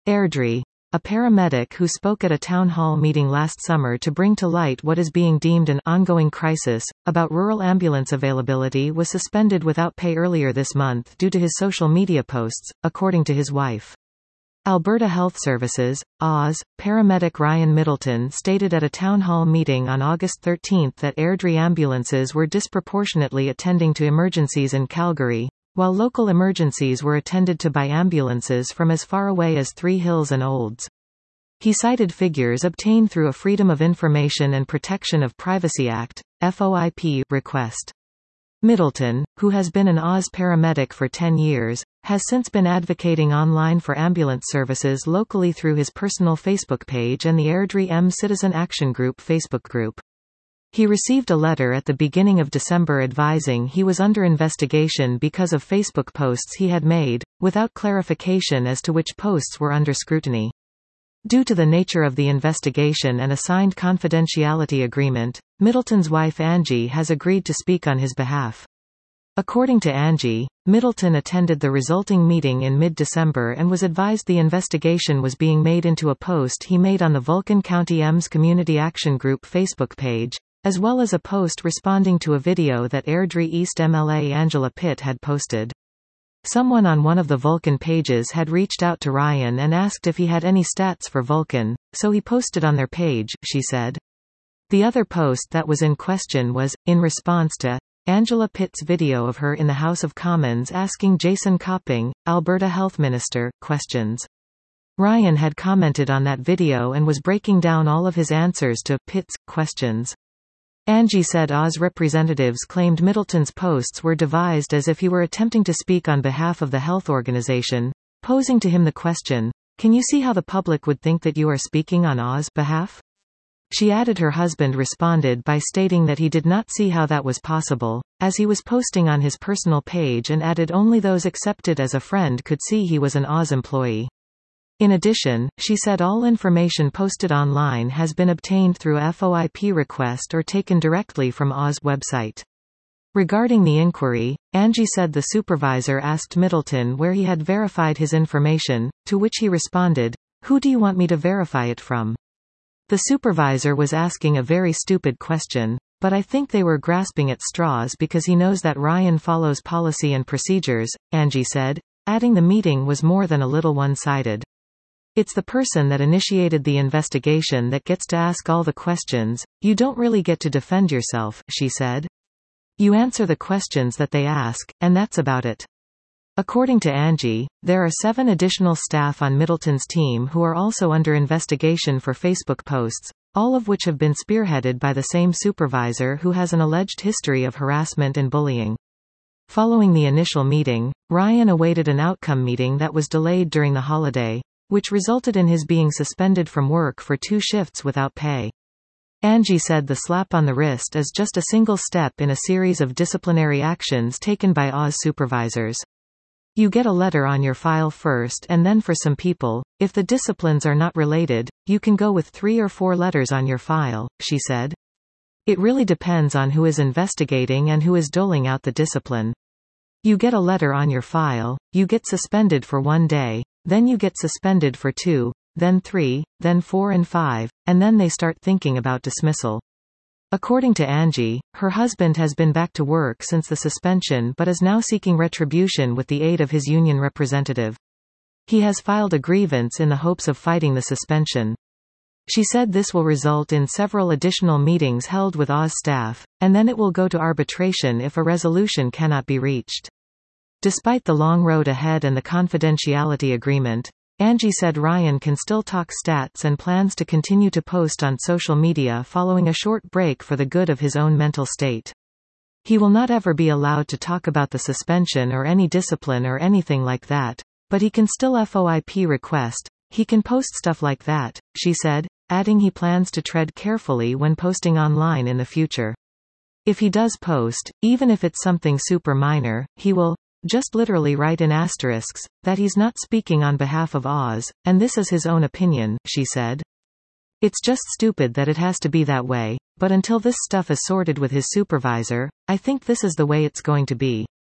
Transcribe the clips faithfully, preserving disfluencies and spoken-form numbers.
Airdrie, a paramedic who spoke at a town hall meeting last summer to bring to light what is being deemed an ongoing crisis about rural ambulance availability, was suspended without pay earlier this month due to his social media posts, according to his wife. Alberta Health Services, A W S, paramedic Ryan Middleton stated at a town hall meeting on August thirteenth that Airdrie ambulances were disproportionately attending to emergencies in Calgary, while local emergencies were attended to by ambulances from as far away as Three Hills and Olds. He cited figures obtained through a Freedom of Information and Protection of Privacy Act, F O I P, request. Middleton, who has been an A W S paramedic for ten years, has since been advocating online for ambulance services locally through his personal Facebook page and the Airdrie M Citizen Action Group Facebook group. He received a letter at the beginning of December advising he was under investigation because of Facebook posts he had made, without clarification as to which posts were under scrutiny. Due to the nature of the investigation and a signed confidentiality agreement, Middleton's wife Angie has agreed to speak on his behalf. According to Angie, Middleton attended the resulting meeting in mid-December and was advised the investigation was being made into a post he made on the Vulcan County Ems Community Action Group Facebook page, as well as a post responding to a video that Airdrie East M L A Angela Pitt had posted. Someone on one of the Vulcan pages had reached out to Ryan and asked if he had any stats for Vulcan, so he posted on their page, she said. The other post that was in question was, in response to Angela Pitt's video of her in the House of Commons asking Jason Copping, Alberta Health Minister, questions. Ryan had commented on that video and was breaking down all of his answers to Pitt's questions. Angie said A W S representatives claimed Middleton's posts were devised as if he were attempting to speak on behalf of the health organization, posing to him the question, "Can you see how the public would think that you are speaking on A W S behalf?" She added her husband responded by stating that he did not see how that was possible, as he was posting on his personal page, and added only those accepted as a friend could see he was an A W S employee. In addition, she said all information posted online has been obtained through a F O I P request or taken directly from A W S website. Regarding the inquiry, Angie said the supervisor asked Middleton where he had verified his information, to which he responded, "Who do you want me to verify it from?" The supervisor was asking a very stupid question, but I think they were grasping at straws because he knows that Ryan follows policy and procedures, Angie said, adding the meeting was more than a little one-sided. It's the person that initiated the investigation that gets to ask all the questions, you don't really get to defend yourself, she said. You answer the questions that they ask, and that's about it. According to Angie, there are seven additional staff on Middleton's team who are also under investigation for Facebook posts, all of which have been spearheaded by the same supervisor who has an alleged history of harassment and bullying. Following the initial meeting, Ryan awaited an outcome meeting that was delayed during the holiday, which resulted in his being suspended from work for two shifts without pay. Angie said the slap on the wrist is just a single step in a series of disciplinary actions taken by A W S supervisors. You get a letter on your file first, and then for some people, if the disciplines are not related, you can go with three or four letters on your file, she said. It really depends on who is investigating and who is doling out the discipline. You get a letter on your file, you get suspended for one day, then you get suspended for two, then three, then four and five, and then they start thinking about dismissal. According to Angie, her husband has been back to work since the suspension but is now seeking retribution with the aid of his union representative. He has filed a grievance in the hopes of fighting the suspension. She said this will result in several additional meetings held with A W S staff, and then it will go to arbitration if a resolution cannot be reached. Despite the long road ahead and the confidentiality agreement, Angie said Ryan can still talk stats and plans to continue to post on social media following a short break for the good of his own mental state. He will not ever be allowed to talk about the suspension or any discipline or anything like that, but he can still F O I P request, he can post stuff like that, she said, adding he plans to tread carefully when posting online in the future. If he does post, even if it's something super minor, he will just literally write in asterisks, that he's not speaking on behalf of A W S, and this is his own opinion, she said. It's just stupid that it has to be that way, but until this stuff is sorted with his supervisor, I think this is the way it's going to be.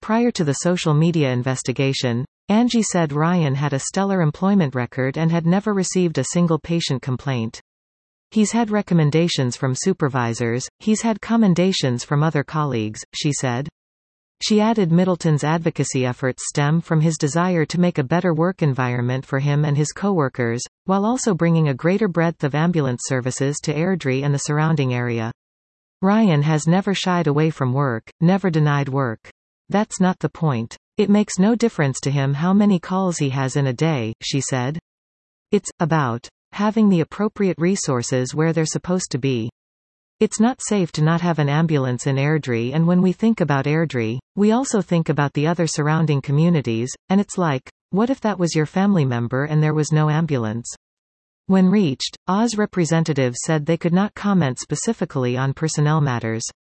Prior to the social media investigation, Angie said Ryan had a stellar employment record and had never received a single patient complaint. He's had recommendations from supervisors, he's had commendations from other colleagues, she said. She added Middleton's advocacy efforts stem from his desire to make a better work environment for him and his co-workers, while also bringing a greater breadth of ambulance services to Airdrie and the surrounding area. Ryan has never shied away from work, never denied work. That's not the point. It makes no difference to him how many calls he has in a day, she said. It's about having the appropriate resources where they're supposed to be. It's not safe to not have an ambulance in Airdrie, and when we think about Airdrie, we also think about the other surrounding communities, and it's like, what if that was your family member and there was no ambulance? When reached, Oz representatives said they could not comment specifically on personnel matters.